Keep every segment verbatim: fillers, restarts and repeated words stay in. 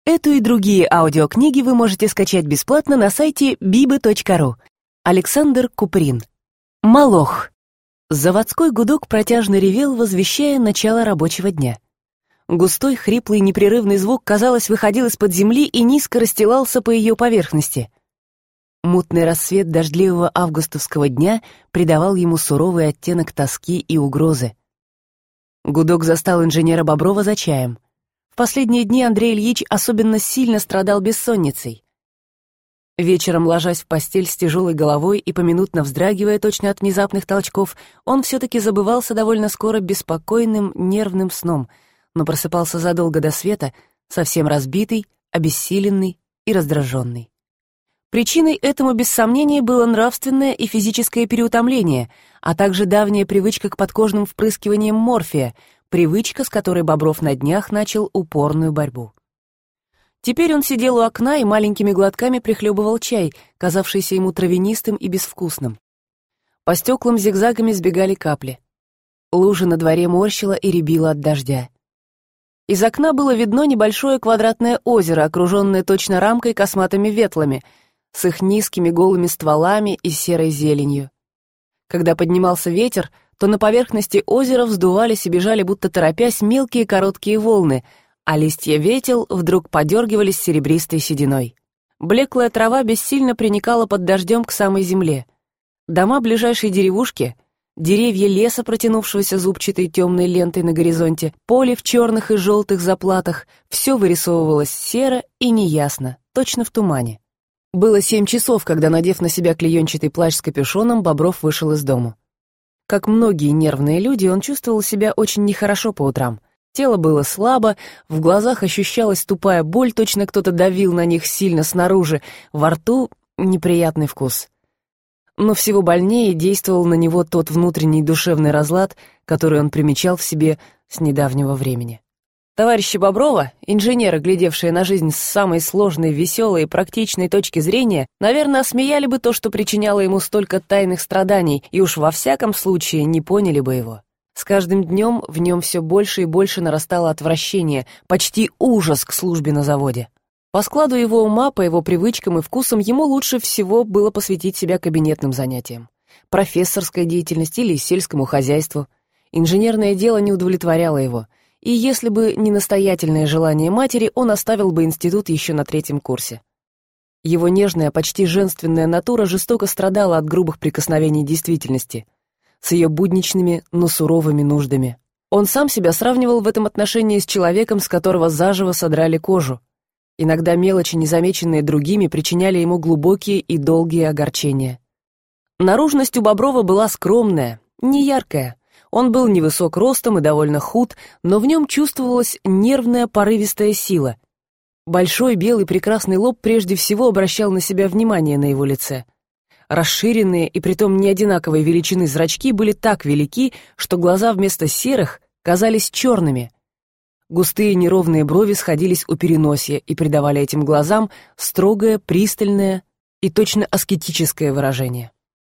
Эту и другие аудиокниги вы можете скачать бесплатно на сайте биба точка ру. Александр Куприн. Молох. Заводской гудок протяжно ревел, возвещая начало рабочего дня. Густой, хриплый, непрерывный звук, казалось, выходил из-под земли и низко расстилался по ее поверхности. Мутный рассвет дождливого августовского дня придавал ему суровый оттенок тоски и угрозы. Гудок застал инженера Боброва за чаем. В последние дни Андрей Ильич особенно сильно страдал бессонницей. Вечером, ложась в постель с тяжелой головой и поминутно вздрагивая точно от внезапных толчков, он все-таки забывался довольно скоро беспокойным, нервным сном, но просыпался задолго до света, совсем разбитый, обессиленный и раздраженный. Причиной этому, без сомнения, было нравственное и физическое переутомление, а также давняя привычка к подкожным впрыскиваниям морфия, привычка, с которой Бобров на днях начал упорную борьбу. Теперь он сидел у окна и маленькими глотками прихлебывал чай, казавшийся ему травянистым и безвкусным. По стеклам зигзагами сбегали капли. Лужа на дворе морщила и рябила от дождя. Из окна было видно небольшое квадратное озеро, окруженное точно рамкой косматыми ветлами, с их низкими голыми стволами и серой зеленью. Когда поднимался ветер, то на поверхности озера вздувались и бежали, будто торопясь, мелкие короткие волны, а листья ветел вдруг подергивались серебристой сединой. Блеклая трава бессильно приникала под дождем к самой земле. Дома ближайшей деревушки, деревья леса, протянувшегося зубчатой темной лентой на горизонте, поле в черных и желтых заплатах — все вырисовывалось серо и неясно, точно в тумане. Было семь часов, когда, надев на себя клеенчатый плащ с капюшоном, Бобров вышел из дому. Как многие нервные люди, он чувствовал себя очень нехорошо по утрам. Тело было слабо, в глазах ощущалась тупая боль, точно кто-то давил на них сильно снаружи, во рту неприятный вкус. Но всего больнее действовал на него тот внутренний душевный разлад, который он примечал в себе с недавнего времени. Товарищи Боброва, инженеры, глядевшие на жизнь с самой сложной, веселой и практичной точки зрения, наверное, осмеяли бы то, что причиняло ему столько тайных страданий, и уж во всяком случае не поняли бы его. С каждым днем в нем все больше и больше нарастало отвращение, почти ужас к службе на заводе. По складу его ума, по его привычкам и вкусам ему лучше всего было посвятить себя кабинетным занятиям, профессорской деятельности или сельскому хозяйству. Инженерное дело не удовлетворяло его, и если бы не настоятельное желание матери, он оставил бы институт еще на третьем курсе. Его нежная, почти женственная натура жестоко страдала от грубых прикосновений действительности, с ее будничными, но суровыми нуждами. Он сам себя сравнивал в этом отношении с человеком, с которого заживо содрали кожу. Иногда мелочи, незамеченные другими, причиняли ему глубокие и долгие огорчения. Наружность у Боброва была скромная, неяркая. Он был невысок ростом и довольно худ, но в нем чувствовалась нервная порывистая сила. Большой белый прекрасный лоб прежде всего обращал на себя внимание на его лице. Расширенные и притом неодинаковой величины зрачки были так велики, что глаза вместо серых казались черными. Густые неровные брови сходились у переносия и придавали этим глазам строгое, пристальное и точно аскетическое выражение.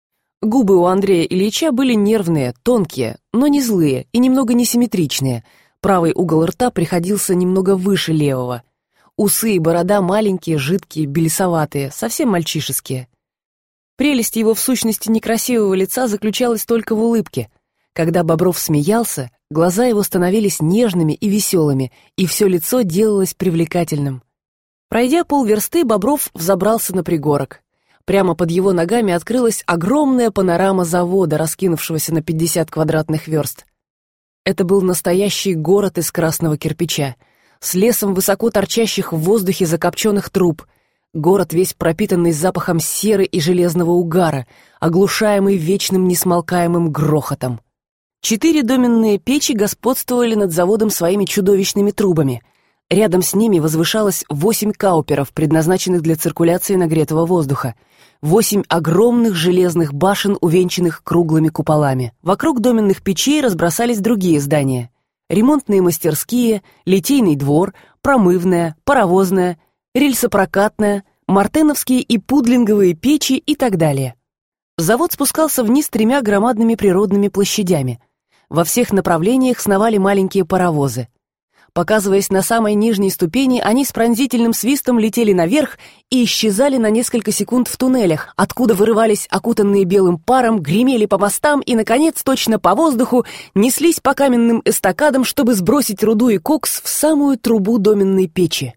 Губы у Андрея Ильича были нервные, тонкие, но не злые и немного несимметричные. Правый угол рта приходился немного выше левого. Усы и борода маленькие, жидкие, белесоватые, совсем мальчишеские. Прелесть его в сущности некрасивого лица заключалась только в улыбке. Когда Бобров смеялся, глаза его становились нежными и веселыми, и все лицо делалось привлекательным. Пройдя полверсты, Бобров взобрался на пригорок. Прямо под его ногами открылась огромная панорама завода, раскинувшегося на пятьдесят квадратных верст. Это был настоящий город из красного кирпича, с лесом высоко торчащих в воздухе закопченных труб, город весь пропитанный запахом серы и железного угара, оглушаемый вечным несмолкаемым грохотом. Четыре доменные печи господствовали над заводом своими чудовищными трубами. Рядом с ними возвышалось восемь кауперов, предназначенных для циркуляции нагретого воздуха, восемь огромных железных башен, увенчанных круглыми куполами. Вокруг доменных печей разбросались другие здания: ремонтные мастерские, литейный двор, промывная, паровозная, рельсопрокатная, мартеновские и пудлинговые печи и так далее. Завод спускался вниз тремя громадными природными площадями. Во всех направлениях сновали маленькие паровозы. Показываясь на самой нижней ступени, они с пронзительным свистом летели наверх и исчезали на несколько секунд в туннелях, откуда вырывались окутанные белым паром, гремели по мостам и, наконец, точно по воздуху, неслись по каменным эстакадам, чтобы сбросить руду и кокс в самую трубу доменной печи.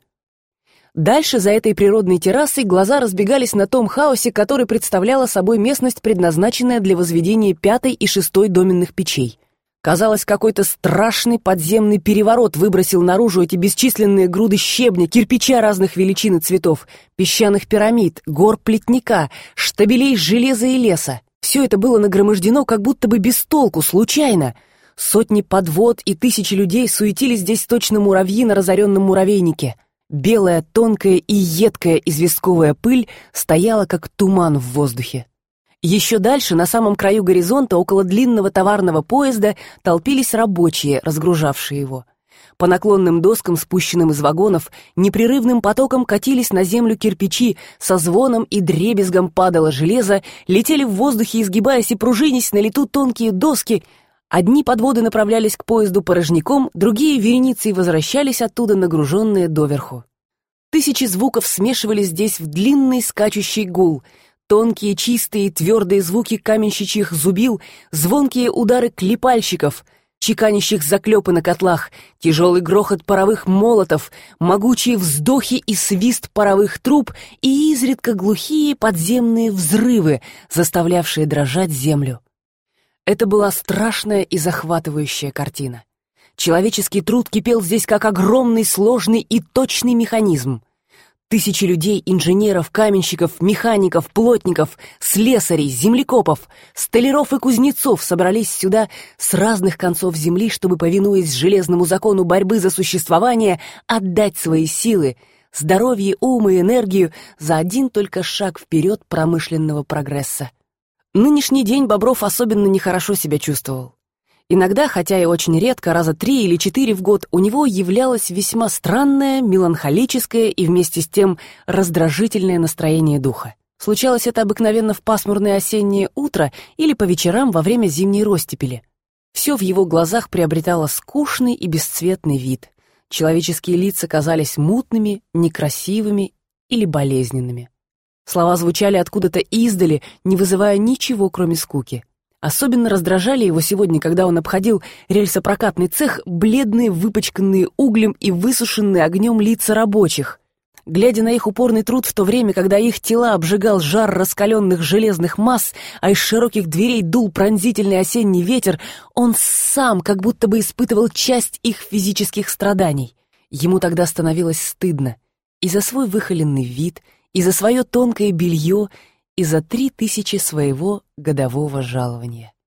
Дальше, за этой природной террасой, глаза разбегались на том хаосе, который представляла собой местность, предназначенная для возведения пятой и шестой доменных печей. Казалось, какой-то страшный подземный переворот выбросил наружу эти бесчисленные груды щебня, кирпича разных величин и цветов, песчаных пирамид, гор плетника, штабелей железа и леса. Все это было нагромождено как будто бы без толку, случайно. Сотни подвод и тысячи людей суетились здесь точно муравьи на разоренном муравейнике. Белая, тонкая и едкая известковая пыль стояла, как туман в воздухе. Еще дальше, на самом краю горизонта, около длинного товарного поезда, толпились рабочие, разгружавшие его. По наклонным доскам, спущенным из вагонов, непрерывным потоком катились на землю кирпичи, со звоном и дребезгом падало железо, летели в воздухе, изгибаясь и пружинясь на лету тонкие доски. Одни подводы направлялись к поезду порожняком, другие вереницей возвращались оттуда, нагруженные доверху. Тысячи звуков смешивались здесь в длинный скачущий гул. Тонкие, чистые, твердые звуки каменщичьих зубил, звонкие удары клепальщиков, чеканящих заклепы на котлах, тяжелый грохот паровых молотов, могучие вздохи и свист паровых труб и изредка глухие подземные взрывы, заставлявшие дрожать землю. Это была страшная и захватывающая картина. Человеческий труд кипел здесь как огромный, сложный и точный механизм. Тысячи людей, инженеров, каменщиков, механиков, плотников, слесарей, землекопов, столяров и кузнецов собрались сюда с разных концов земли, чтобы, повинуясь железному закону борьбы за существование, отдать свои силы, здоровье, ум и энергию за один только шаг вперед промышленного прогресса. Нынешний день Бобров особенно нехорошо себя чувствовал. Иногда, хотя и очень редко, раза три или четыре в год, у него являлось весьма странное, меланхолическое и вместе с тем раздражительное настроение духа. Случалось это обыкновенно в пасмурное осеннее утро или по вечерам во время зимней ростепели. Все в его глазах приобретало скучный и бесцветный вид. Человеческие лица казались мутными, некрасивыми или болезненными. Слова звучали откуда-то издали, не вызывая ничего, кроме скуки. Особенно раздражали его сегодня, когда он обходил рельсопрокатный цех, бледные, выпачканные углем и высушенные огнем лица рабочих. Глядя на их упорный труд в то время, когда их тела обжигал жар раскаленных железных масс, а из широких дверей дул пронзительный осенний ветер, он сам как будто бы испытывал часть их физических страданий. Ему тогда становилось стыдно и за свой выхоленный вид, и за свое тонкое белье, и за три тысячи своего годового жалования.